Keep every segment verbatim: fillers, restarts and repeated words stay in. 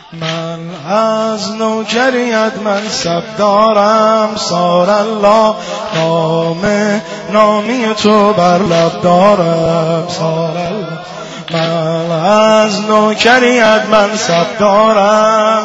من از نوکریت منصب دارم سار الله، نام نامی تو بر لب دارم سار الله. من از نوکریت منصب دارم،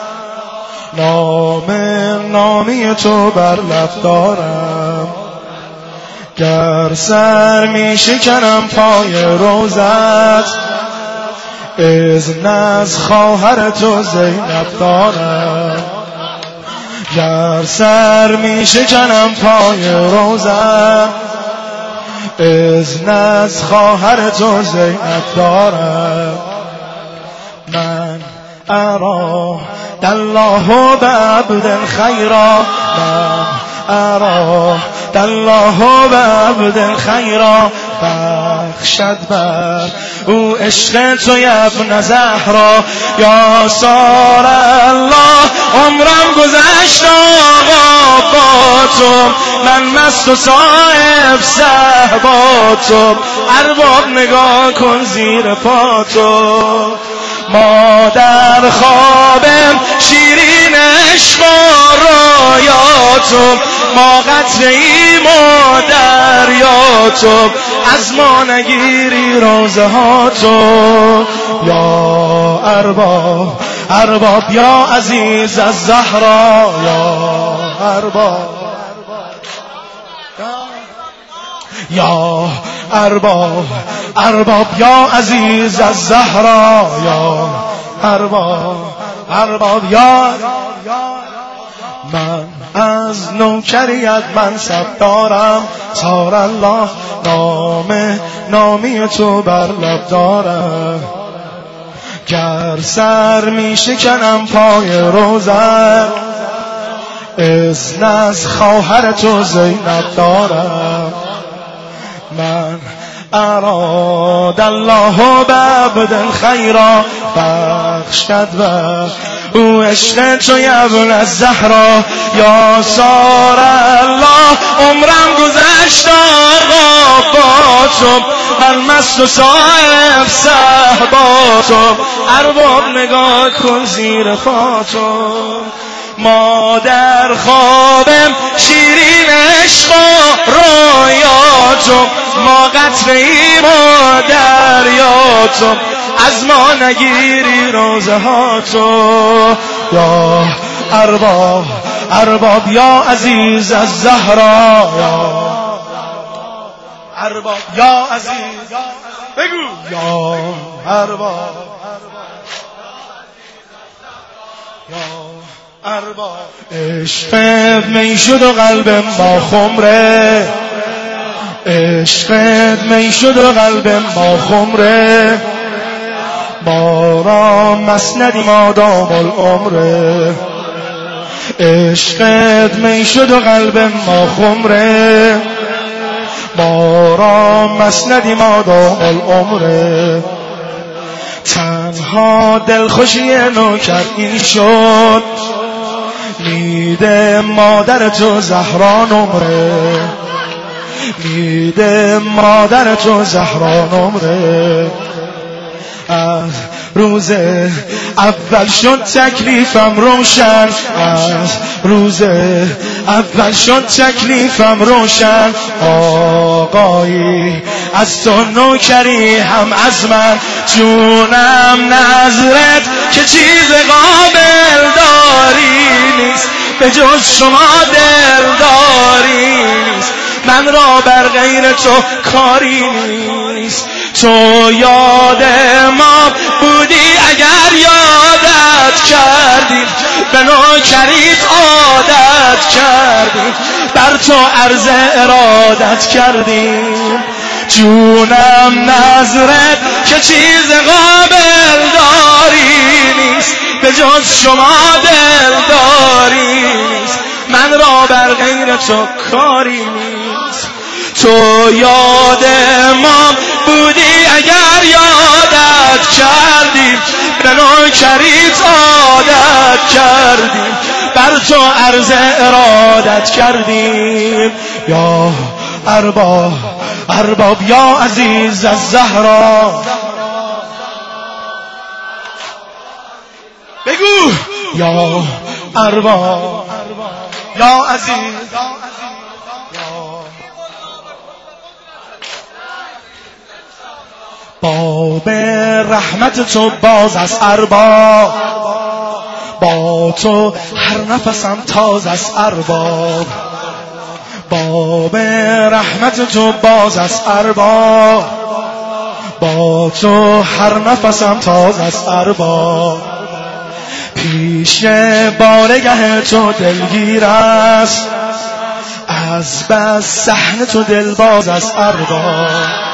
نام نامی تو بر لب دارم. گر سر می شکنم پای روزت، اذن از خواهر تو زینب دارم. گر سر می شکنم پای روزت، اذن از خواهر تو زینب دارم. من ارا الله بعبد خیرا، من ارا الله بعبد خیرا، بخشد بر او عشق تو ابن زهرا. یا سار الله عمرم گذشت آقا با تو، من مست و صاحب صحبا تو. ارباب نگاه کن زیر پا تو، ما در خوابم شیرین عشق و رویاتو، ما قطره ایم و دریاتو، از ما نگیری روزه ها تو. یا ارباب ارباب یا عزیز از زهرا، یا ارباب یا ارباب ارباب یا عزیز از زهرا، یا ارباب ارباب یا. من از نوکریت منصب دارم سار الله، نام نامی تو بر لب دارم. گر سر می شکنم پای روزت، اذن از خواهر تو زینب دارم. من اراد الله بعبد خیرا، بخشد بر او عشق تو ابن الزهرا. یا سار الله عمرم گذشت آقا با تو، من مست و صاحب صحبا تو. ارباب نگاه کن زیر پا تو، ما در خوابم شیرین عشق و رویاتو، ما قطره ایم و دریاتو، از ما نگیری روزه ها تو. یا ارباب ارباب یا عزیز از زهرا، یا ارباب یا عزیز بگو، یا ارباب یا ارباب. عشقت می شد و قلبم با خمره، عشقت می شد و قلبم با خمره، ما را مسندی مادام العمره. عشقت می شد و قلبم با خمره، ما را مسندی مادام العمره. تنها دلخوشی نوکر این شد، میده مادر تو زهرا نمره، میده مادر تو زهرا نمره. از روز اول شد تکلیفم روشن، از روز اول شد تکلیفم روشن. آقایی از تو نوکری هم از من، جونم نظرت که چیز قابل داری نیست، به جز شما دلداری نیست. من را بر غیر تو کاری نیست، تو یاد ما بودی اگر یادت کردیم، به نوکریت عادت کردیم، بر تو عرض ارادت کردیم. جونم نظرت که چیز قابل داری نیست، به جز شما دلداری نیست. من را بر غیر تو کاری نیست، تو یاد ما بودی اگر یادت کردیم، به نوکریت عادت کردیم، بر تو عرض ارادت کردیم. یا ارباب ارباب یا عزیز از زهرا بگو. یا ارباب یا عزیز باب رحمت تو باز از ارباب، با تو هر نفسم تاز از ارباب. باب رحمت تو باز از ارباب، با تو هر نفسم تاز از ارباب. پیش بارگه تو دلگیر است، از بس صحنه تو دل باز از ارباب.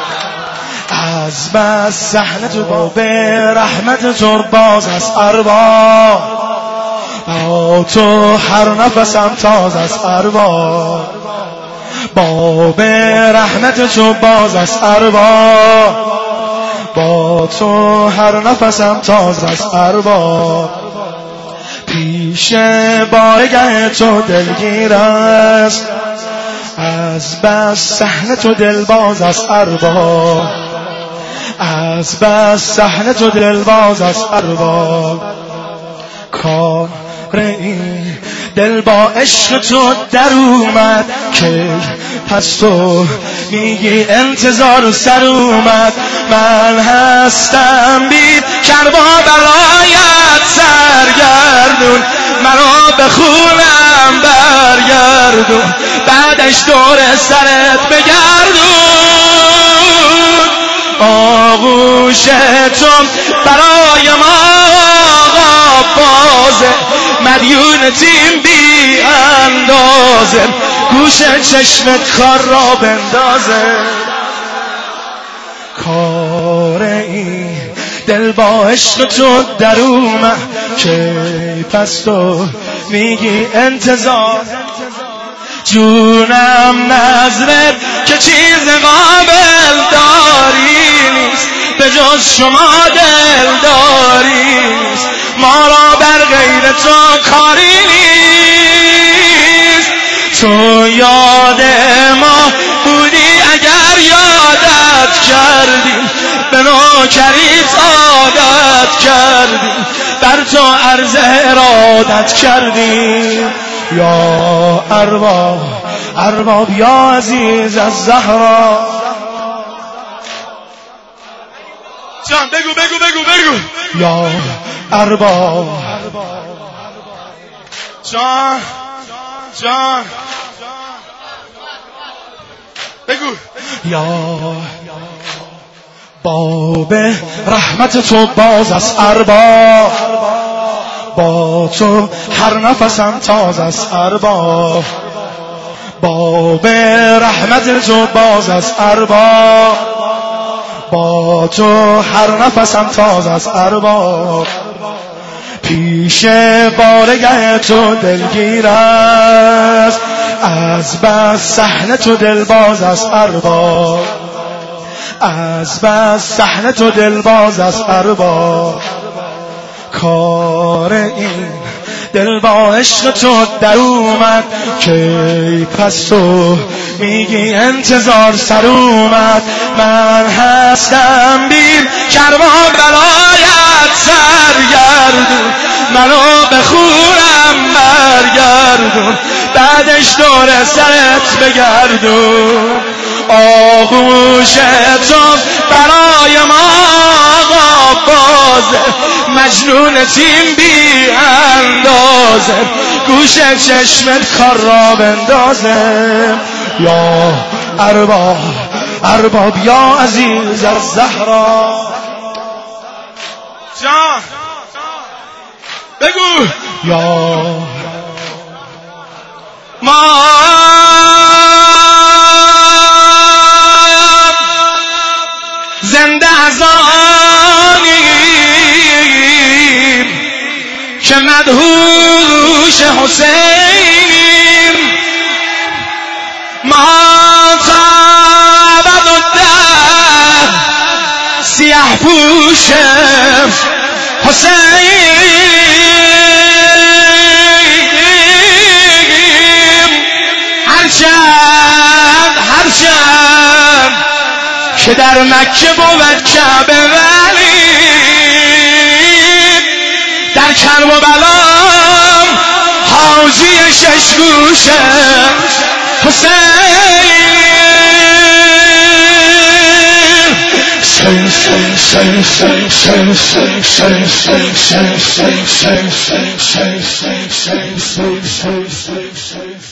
از بس صحنه تو باب رحمت تو باز از ارباب، با تو هر نفسم تاز از ارباب. باب رحمت تو باز از ارباب، با تو هر نفسم تاز از ارباب. پیش بارگه تو دلگیر است، از بس صحنه تو دل باز از ارباب. از بس صحنه تو دل باز از ارباب. کار این دل با عشق تو در اومد که پس تو میگی انتظار سر اومد. من هستم بی کربا برایت سرگردون، منو به خونم برگردون، بعدش دور سرت بگردون. آغوش تو برای ما آقا بازه، مدیون تیم بی اندازه، گوش چشمت خار را بندازه. کار این دل با عشق تو در اومد که پس تو میگی انتظار. جونم نظرت که چیز قابل داری نیست، به جز شما دل داری نیست. ما را بر غیر تو کاری نیست. تو یاد ما بودی اگر یادت کردیم، به نوکریت عادت کردیم، بر تو عرض ارادت کردیم. یا ارباب ارباب یا عزیز از زهرا. جان بگو بگو بگو بگو یا ارباب. جان جان بگو یا باب رحمت تو باز از ارباب، با تو هر نفسم تاز از ارباب. باب رحمت تو باز از ارباب، با تو هر نفسم تاز از ارباب. پیش بارگه تو دلگیر است، از بس صحنه تو دل باز از ارباب. از بس صحنه تو دل باز از ارباب. کار این دل با عشق تو در اومد که پس تو میگی انتظار سر اومد. من هستم بیم کرما برایت سرگردون، منو به خونم برگردون، بعدش دور سرت بگردون. آغوش تو برای ما آقا بازه، مجنون تیم بی اندازه، گوش چشمت کار را بندازه. یا ارباب ارباب یا عزیز از زهرا. جان بگو یا ما زنده از آنیم که مدهوش حسین، ما تا ابدالدهر سیاه پوش حسین. هرچند هرچند که در مکه بود کعبه، ولی در کربلا بازی شش گوشه حسین Say, say, say, say, say, say, say, say, say, say, say, say, say, say, say, say, say, say, say.